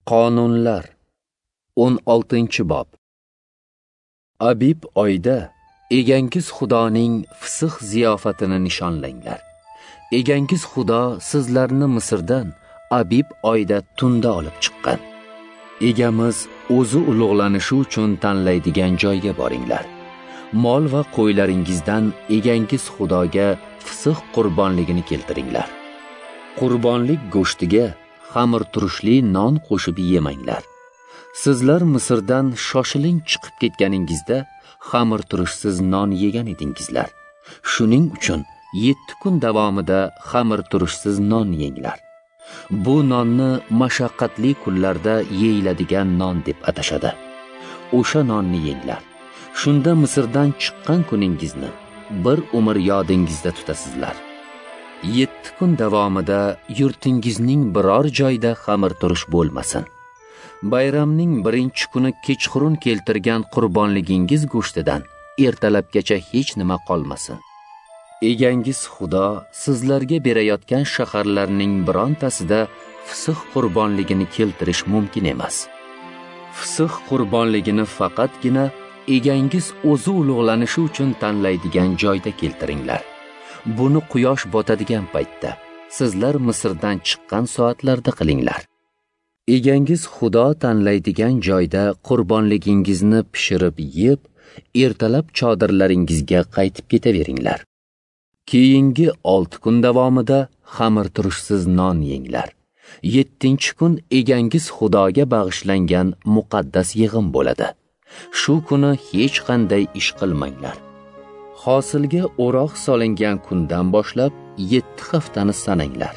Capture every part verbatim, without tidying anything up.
Qonunlar o'n oltinchi bob. Abib oyda egangiz Xudoning fisq ziyofatini nishonlanglar. Egangiz Xudo sizlarni Misrdan Abib oyda tunda olib chiqqan. Egamiz o'zi ulug'lanishi uchun tanlaydigan joyga boringlar. Mol va qo'ylaringizdan egangiz Xudoga fisq qurbonligini keltiringlar. Qurbonlik go'shtiga xamir turishli non qo'shib yemanglar. Sizlar Misrdan shoshiling chiqib ketganingizda xamir turishsiz non yegan edingizlar. Shuning uchun yetti kun davomida xamir turishsiz non yenglar. Bu nonni mashaqqatli kunlarda yeyiladigan non deb atashadi. O'sha nonni yenglar. Shunda Misrdan chiqqan kuningizni bir umr yodingizda tutasizlar. yetti kun davomida yurtingizning biror joyda xamir turish bo'lmasin. Bayramning birinchi kuni kechqurun keltirgan qurbonligingiz go'shtidan ertalabgacha hech nima qolmasin. Egangiz Xudo sizlarga berayotgan shaharlarning birontasida fisq qurbonligini keltirish mumkin emas. Fisq qurbonligini faqatgina egangiz o'zi ulug'lanishi uchun tanlaydigan joyda keltiringlar. Buni quyosh botadigan paytda, sizlar Misrdan chiqqan soatlarda qilinglar. Egangiz Xudo tanlaydigan joyda qurbonligingizni pishirib yeb, ertalab chodirlaringizga qaytib ketaveringlar. Keyingi olti kun davomida xamir turishsiz non yenglar. yettinchi kun egangiz Xudoga bag'ishlangan muqaddas yig'in bo'ladi. Shu kuni hech qanday ish qilmanglar. Hosilga o'roq solingan kundan boshlab yetti haftani sananglar.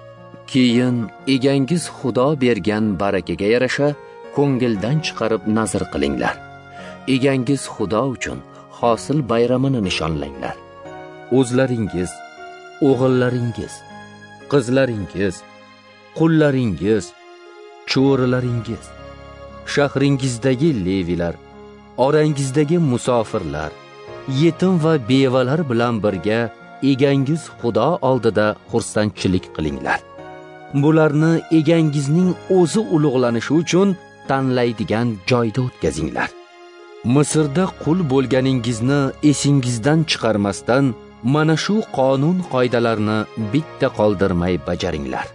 Keyin egangiz Xudo bergan barakaga yarasha ko'ngildan chiqarib nazr qilinglar. Egangiz Xudo uchun hosil bayramini nishonlanglar. O'zlaringiz, o'g'illaringiz, qizlaringiz, qullaringiz, cho'rilaringiz, shahringizdagi levilar, orangizdagi musofirlar, yetim va bevalar bilan birga egangiz Xudo oldida xursandchilik qilinglar. Bularni egangizning o'zi ulug'lanishi uchun tanlaydigan joyda o'tkazinglar. Misrda qul bo'lganingizni esingizdan chiqarmasdan mana shu qonun qoidalarni bitta qoldirmay bajaringlar.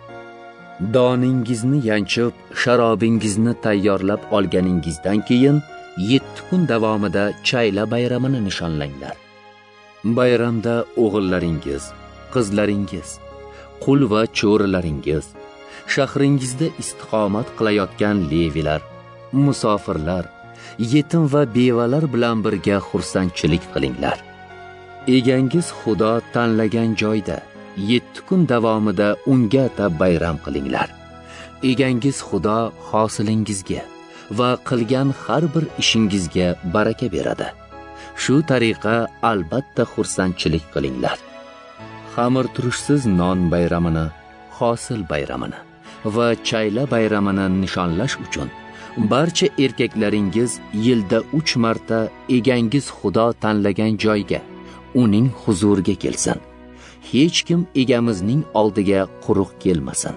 Doningizni yanchib, sharobingizni tayyorlab olganingizdan keyin yetti kun davomida Chayla bayramini nishonlanglar. Bayramda o'g'illaringiz, qizlaringiz, qul va cho'rilaringiz, shahringizda istiqomat qilayotgan levilar, musofirlar, yetim va bevalar bilan birga xursandchilik qilinglar. Egangiz Xudo tanlagan joyda yetti kun davomida unga atab bayram qilinglar. Egangiz Xudo hosilingizga va qilgan har bir ishingizga baraka beradi. Shu tariqa albatta xursandchilik qilinglar. Xamir turishsiz non bayramini, hosil bayramini va Chayla bayramini nishonlash uchun barcha erkaklaringiz yilda uch marta egangiz Xudo tanlagan joyga, uning huzuriga kelsin. Hech kim egamizning oldiga quruq kelmasin.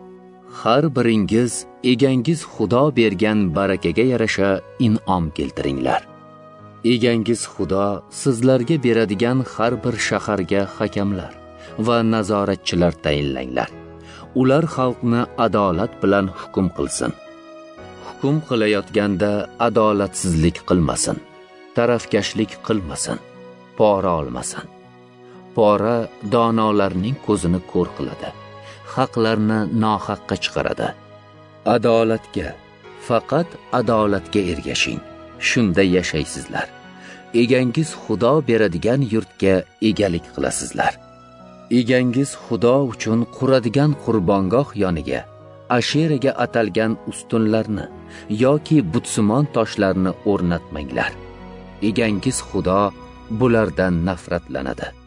Har biringiz egangiz Xudo bergan barakaga yarasha in'om keltiringlar. Egangiz Xudo sizlarga beradigan har bir shaharga hakamlar va nazoratchilar tayinlanglar. Ular xalqni adolat bilan hukm qilsin. Hukm qilayotganda adolatsizlik qilmasin, tarafkashlik qilmasin, pora olmasin. Pora donolarning ko'zini ko'r qiladi, haqlarni nohaqqa chiqaradi. Adolatga, faqat adolatga ergashing, shunda yashaysizlar. Egangiz Xudo beradigan yurtga egalik qilasizlar. Egangiz Xudo uchun quradigan qurbongoh yoniga Asheraga atalgan ustunlarni yoki butsimon toshlarni o'rnatmanglar. Egangiz Xudo bulardan nafratlanadi.